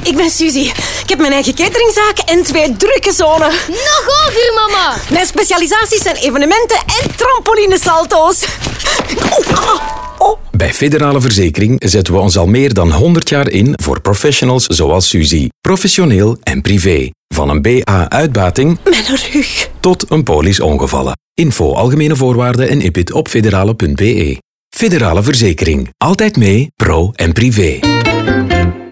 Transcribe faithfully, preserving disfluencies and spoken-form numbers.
ik ben Suzy. Ik heb mijn eigen cateringzaak en twee drukke zonen. Nog hoger, mama. Mijn specialisaties zijn evenementen en trampolinesalto's. Oh, ah, oh. Bij Federale Verzekering zetten we ons al meer dan honderd jaar in voor professionals zoals Suzy. Professioneel en privé. Van een B A-uitbating Mijn rug. tot een polis ongevallen. Info, algemene voorwaarden en I P I T op federale punt b e. Federale Verzekering. Altijd mee, pro en privé.